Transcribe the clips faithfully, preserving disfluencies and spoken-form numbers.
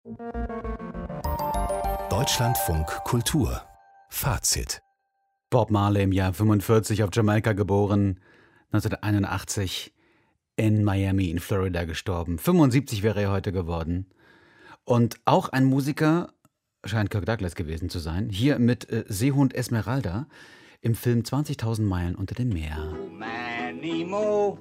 Deutschlandfunk Kultur Fazit. Bob Marley im Jahr fünfundvierzig auf Jamaika geboren, neunzehnhunderteinundachtzig in Miami in Florida gestorben. fünfundsiebzig wäre er heute geworden. Und auch ein Musiker scheint Kirk Douglas gewesen zu sein. Hier mit äh, Seehund Esmeralda im Film zwanzigtausend Meilen unter dem Meer. Manny Mo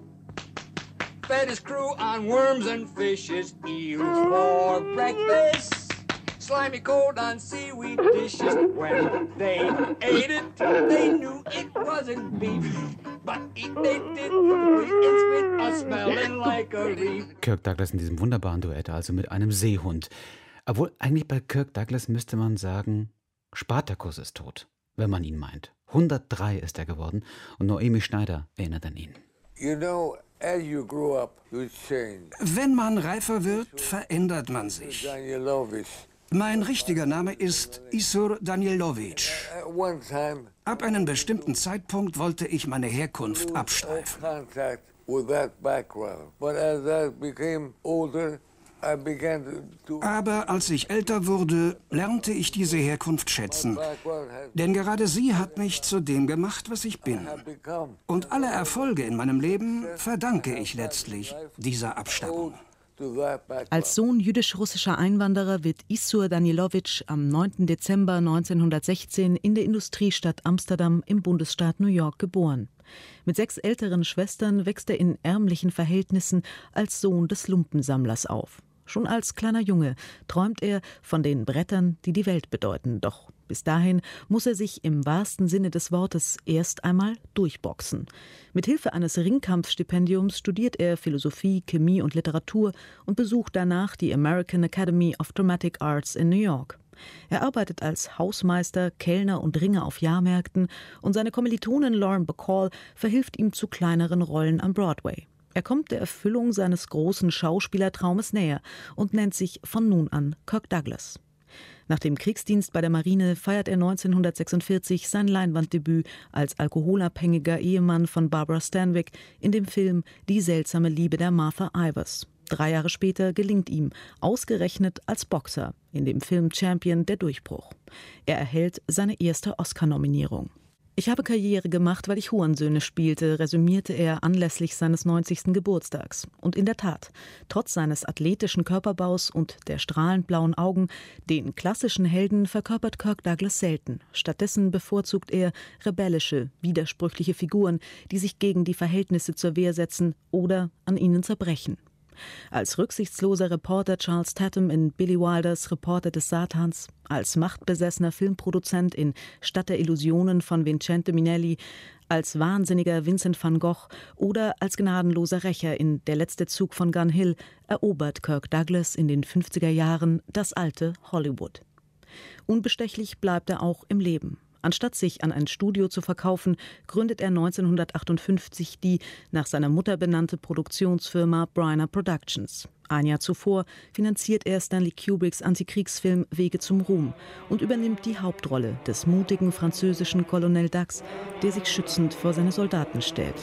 fed his crew on worms and fishes, eels for breakfast. Slimy cold on seaweed dishes. When they ate it, they knew it wasn't beef. But eat they did, it's with us smelling like a reef. Kirk Douglas in diesem wunderbaren Duett, also mit einem Seehund. Obwohl eigentlich bei Kirk Douglas müsste man sagen, Spartacus ist tot, wenn man ihn meint. hundertdrei ist er geworden und Noemi Schneider erinnert an ihn. You know, as you grow up, you change. Wenn man reifer wird, verändert man sich. Danielowitsch. Mein richtiger Name ist Isur Danielowitsch. At one time, Ab einem bestimmten Zeitpunkt wollte ich meine Herkunft abstreifen. contact with that background. But as I became older, I began to. to Aber als ich älter wurde, lernte ich diese Herkunft schätzen. background has, Denn gerade sie hat mich zu dem gemacht, was ich bin. have become Und alle Erfolge in meinem Leben verdanke ich letztlich dieser Abstammung. to that background. Als Sohn jüdisch-russischer Einwanderer wird Isur Danielowitsch am neunten Dezember neunzehnhundertsechzehn in der Industriestadt Amsterdam im Bundesstaat New York geboren. Mit sechs älteren Schwestern wächst er in ärmlichen Verhältnissen als Sohn des Lumpensammlers auf. Schon als kleiner Junge träumt er von den Brettern, die die Welt bedeuten. Doch bis dahin muss er sich im wahrsten Sinne des Wortes erst einmal durchboxen. Mit Hilfe eines Ringkampfstipendiums studiert er Philosophie, Chemie und Literatur und besucht danach die American Academy of Dramatic Arts in New York. Er arbeitet als Hausmeister, Kellner und Ringer auf Jahrmärkten und seine Kommilitonin Lauren Bacall verhilft ihm zu kleineren Rollen am Broadway. Er kommt der Erfüllung seines großen Schauspielertraumes näher und nennt sich von nun an Kirk Douglas. Nach dem Kriegsdienst bei der Marine feiert er neunzehnhundertsechsundvierzig sein Leinwanddebüt als alkoholabhängiger Ehemann von Barbara Stanwyck in dem Film Die seltsame Liebe der Martha Ivers. Drei Jahre später gelingt ihm, ausgerechnet als Boxer, in dem Film Champion der Durchbruch. Er erhält seine erste Oscar-Nominierung. Ich habe Karriere gemacht, weil ich Hurensöhne spielte, resümierte er anlässlich seines neunzigsten Geburtstags. Und in der Tat, trotz seines athletischen Körperbaus und der strahlend blauen Augen, den klassischen Helden verkörpert Kirk Douglas selten. Stattdessen bevorzugt er rebellische, widersprüchliche Figuren, die sich gegen die Verhältnisse zur Wehr setzen oder an ihnen zerbrechen. Als rücksichtsloser Reporter Charles Tatum in Billy Wilders Reporter des Satans, als machtbesessener Filmproduzent in Stadt der Illusionen von Vincente Minnelli, als wahnsinniger Vincent van Gogh oder als gnadenloser Rächer in Der letzte Zug von Gun Hill erobert Kirk Douglas in den fünfziger Jahren das alte Hollywood. Unbestechlich bleibt er auch im Leben. Anstatt sich an ein Studio zu verkaufen, gründet er neunzehnhundertachtundfünfzig die nach seiner Mutter benannte Produktionsfirma Bryner Productions. Ein Jahr zuvor finanziert er Stanley Kubricks Antikriegsfilm Wege zum Ruhm und übernimmt die Hauptrolle des mutigen französischen Colonel Dax, der sich schützend vor seine Soldaten stellt.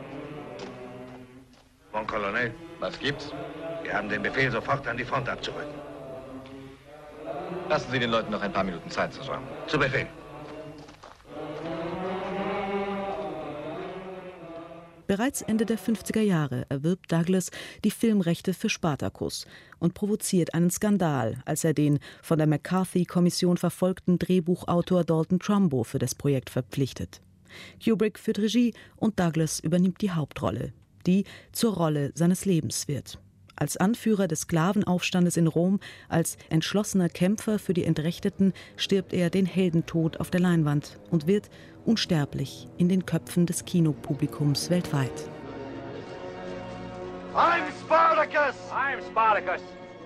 Mon Colonel, was gibt's? Wir haben den Befehl, sofort an die Front abzurücken. Lassen Sie den Leuten noch ein paar Minuten Zeit zu sagen. Zu Befehl. Bereits Ende der fünfziger Jahre erwirbt Douglas die Filmrechte für Spartacus und provoziert einen Skandal, als er den von der McCarthy-Kommission verfolgten Drehbuchautor Dalton Trumbo für das Projekt verpflichtet. Kubrick führt Regie und Douglas übernimmt die Hauptrolle, die zur Rolle seines Lebens wird. Als Anführer des Sklavenaufstandes in Rom, als entschlossener Kämpfer für die Entrechteten, stirbt er den Heldentod auf der Leinwand und wird unsterblich in den Köpfen des Kinopublikums weltweit. I'm Spartacus! I'm Spartacus!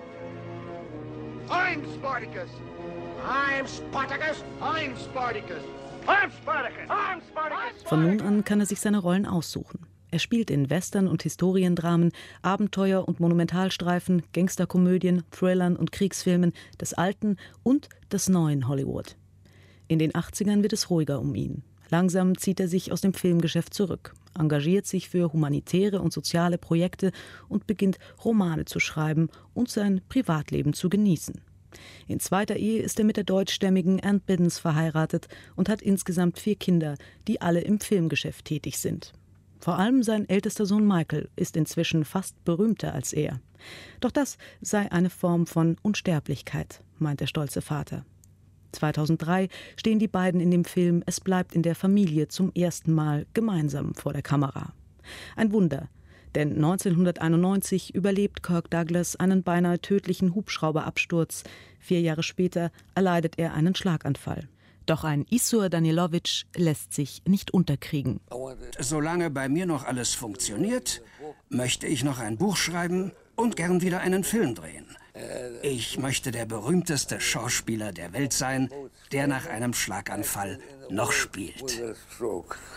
I'm Spartacus! I'm Spartacus! I'm Spartacus! I'm Spartacus! I'm Spartacus! Von nun an kann er sich seine Rollen aussuchen. Er spielt in Western- und Historiendramen, Abenteuer- und Monumentalstreifen, Gangsterkomödien, Thrillern und Kriegsfilmen des alten und des neuen Hollywood. In den achtzigern wird es ruhiger um ihn. Langsam zieht er sich aus dem Filmgeschäft zurück. engagiert sich für humanitäre und soziale Projekte und beginnt Romane zu schreiben und sein Privatleben zu genießen. In zweiter Ehe ist er mit der deutschstämmigen Ann Biddens verheiratet und hat insgesamt vier Kinder, die alle im Filmgeschäft tätig sind. Vor allem sein ältester Sohn Michael ist inzwischen fast berühmter als er. Doch das sei eine Form von Unsterblichkeit, meint der stolze Vater. zweitausenddrei stehen die beiden in dem Film Es bleibt in der Familie zum ersten Mal gemeinsam vor der Kamera. Ein Wunder, denn neunzehnhunderteinundneunzig überlebt Kirk Douglas einen beinahe tödlichen Hubschrauberabsturz. Vier Jahre später erleidet er einen Schlaganfall. Doch ein Isur Danielowitsch lässt sich nicht unterkriegen. Solange bei mir noch alles funktioniert, möchte ich noch ein Buch schreiben und gern wieder einen Film drehen. Ich möchte der berühmteste Schauspieler der Welt sein, der nach einem Schlaganfall noch spielt.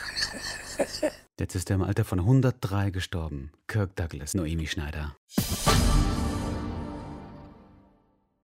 Jetzt ist er im Alter von hundertdrei gestorben. Kirk Douglas, Noemi Schneider.